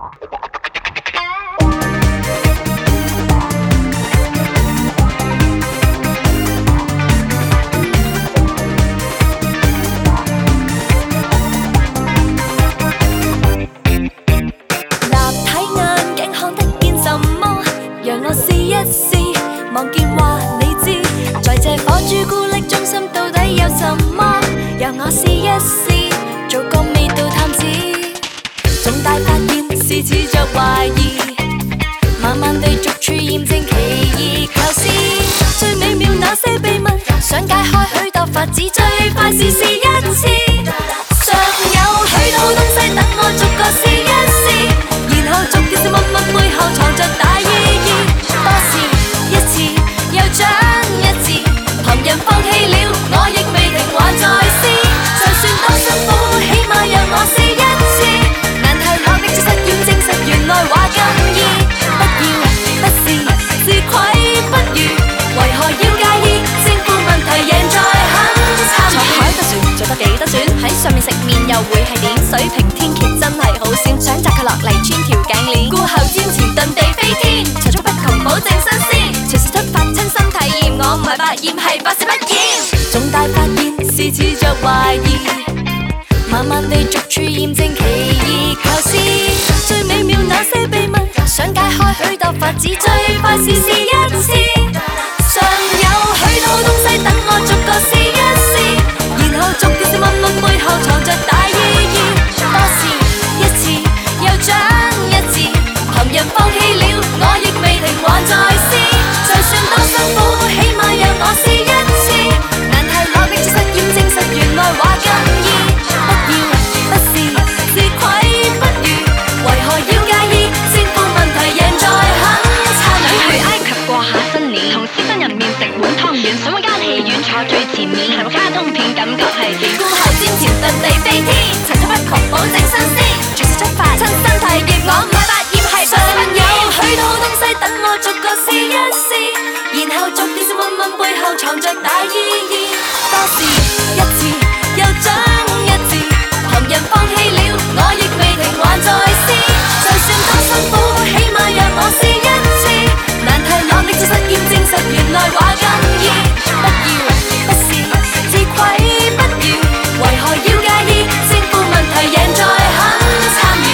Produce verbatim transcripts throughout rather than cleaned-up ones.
望見話你知，在這顆朱古力中心到底有什麼？讓我試一試，做個味道探子。重大發現是持着懷疑，慢慢地逐處驗證奇異構思。最美妙那些秘密，想解開許多法子，最快是試一次。尚有許多東西等我逐個試一試，然後逐件事問問背後藏着大意義。多時一次又長一次，旁人放棄了，我亦未停，還在試。就算多辛苦，起碼讓我試一次。難題落力做實驗，證實原來話咁易。不要不試，自愧不如，為何要介意？勝負問題贏在肯參與。坐海得船，做得幾多船？喺上面食麵又會係點？水平天蠍真係好閃，想摘佢落嚟穿條頸鏈。顧後瞻前遁地飛天，齊足不窮保證新鮮。隨時出發親身體驗，我唔係百厭係百試不厭。重大發現是持着懷疑，慢慢地逐處驗證奇異構思。最美妙那些秘密，想解開許多法子，最快是試一次。尚有許多東西等我逐個試一試，然後逐件事問問背後藏着大意義。多試一次又長一次，旁人放棄了，我亦未停，還在試。就算多辛苦，起碼讓我試一次。難題落力做實驗，證實原來話咁易。不要不試，自愧不如，為何要介意？勝負問題贏在肯參與。 去埃及過下新年，同師生入面食碗湯圓，想揾間戲院坐最前面，係部卡通片感覺係點？ 顧後瞻前遁地飛天，齊足不窮保證新鮮。隨時出發親身體驗，我唔係百厭係百試不厭。有許多東西等我逐個試一試，然後逐件事問問背後藏着大意義。多試一次又長一次，旁人放棄了，我亦未停，還在試。就算多辛苦，起碼讓我試一次。難題落力做實驗，證實原來話咁易。不要不試，自愧不如，為何要介意？勝負問題贏在肯參與。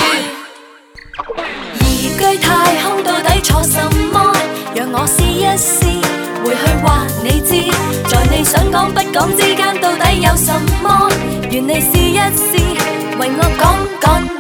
移居太空到底錯什麼？讓我試一試，回去話你知，在你想講不講之間到底有什麼？願你試一試，為我講講。